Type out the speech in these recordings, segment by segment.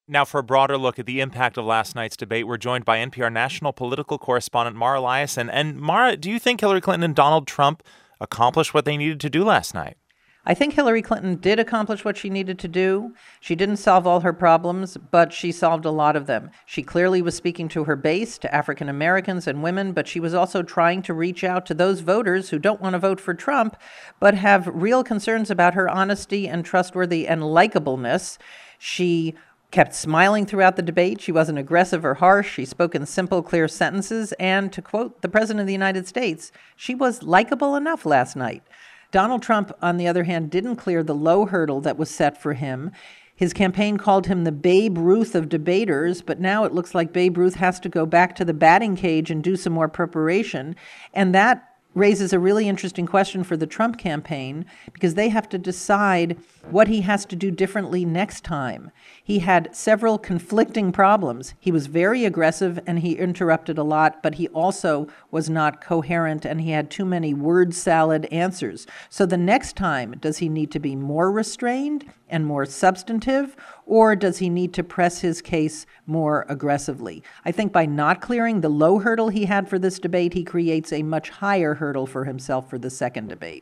Now, for a broader look at the impact of last night's debate, we're joined by NPR national political correspondent Mara Liasson. And Mara, do you think Hillary Clinton and Donald Trump accomplished what they needed to do last night? I think Hillary Clinton did accomplish what she needed to do. She didn't solve all her problems, but she solved a lot of them. She clearly was speaking to her base, to African Americans and women, but she was also trying to reach out to those voters who don't want to vote for Trump, but have real concerns about her honesty and trustworthy and likableness. She kept smiling throughout the debate. She wasn't aggressive or harsh. She spoke in simple, clear sentences. And to quote the President of the United States, she was likable enough last night. Donald Trump, on the other hand, didn't clear the low hurdle that was set for him. His campaign called him the Babe Ruth of debaters, but now it looks like Babe Ruth has to go back to the batting cage and do some more preparation. And that raises a really interesting question for the Trump campaign, because they have to decide what he has to do differently next time. He had several conflicting problems. He was very aggressive and he interrupted a lot, but he also was not coherent and he had too many word salad answers. So the next time, does he need to be more restrained and more substantive, or does he need to press his case more aggressively? I think by not clearing the low hurdle he had for this debate, he creates a much higher hurdle for himself for the second debate.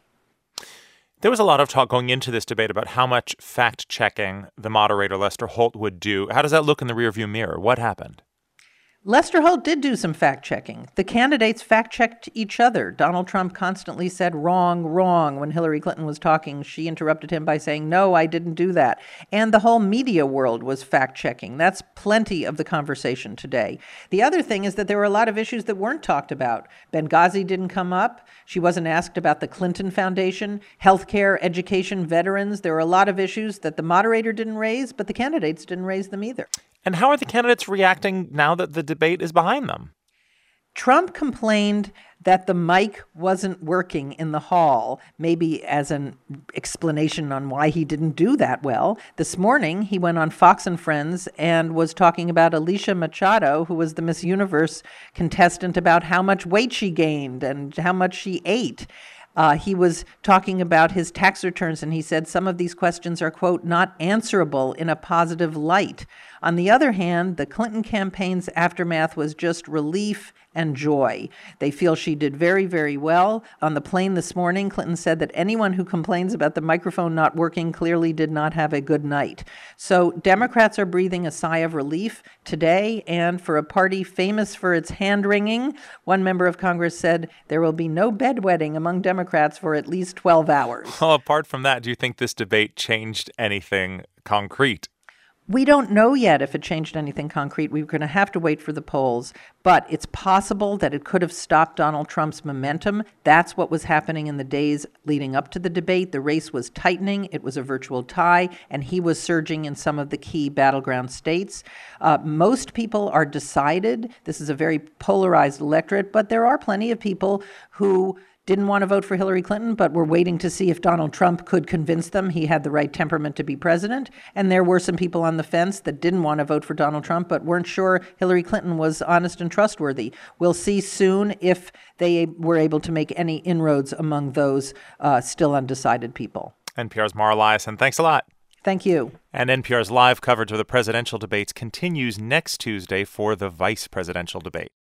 There was a lot of talk going into this debate about how much fact-checking the moderator, Lester Holt, would do. How does that look in the rearview mirror? What happened? Lester Holt did do some fact-checking. The candidates fact-checked each other. Donald Trump constantly said, wrong, wrong. When Hillary Clinton was talking, she interrupted him by saying, no, I didn't do that. And the whole media world was fact-checking. That's plenty of the conversation today. The other thing is that there were a lot of issues that weren't talked about. Benghazi didn't come up. She wasn't asked about the Clinton Foundation, healthcare, education, veterans. There were a lot of issues that the moderator didn't raise, but the candidates didn't raise them either. And how are the candidates reacting now that the debate is behind them? Trump complained that the mic wasn't working in the hall, maybe as an explanation on why he didn't do that well. This morning, he went on Fox and Friends and was talking about Alicia Machado, who was the Miss Universe contestant, about how much weight she gained and how much she ate. He was talking about his tax returns, and he said some of these questions are, quote, not answerable in a positive light. On the other hand, the Clinton campaign's aftermath was just relief and joy. They feel she did very, very well. On the plane this morning, Clinton said that anyone who complains about the microphone not working clearly did not have a good night. So Democrats are breathing a sigh of relief today, and for a party famous for its hand-wringing, one member of Congress said there will be no bedwetting among Democrats for at least 12 hours. Well, apart from that, do you think this debate changed anything concrete? We don't know yet if it changed anything concrete. We're going to have to wait for the polls, but it's possible that it could have stopped Donald Trump's momentum. That's what was happening in the days leading up to the debate. The race was tightening. It was a virtual tie, and he was surging in some of the key battleground states. Most people are decided. This is a very polarized electorate, but there are plenty of people who didn't want to vote for Hillary Clinton, but were waiting to see if Donald Trump could convince them he had the right temperament to be president. And there were some people on the fence that didn't want to vote for Donald Trump, but weren't sure Hillary Clinton was honest and trustworthy. We'll see soon if they were able to make any inroads among those still undecided people. NPR's Mara Liasson, thanks a lot. Thank you. And NPR's live coverage of the presidential debates continues next Tuesday for the vice presidential debate.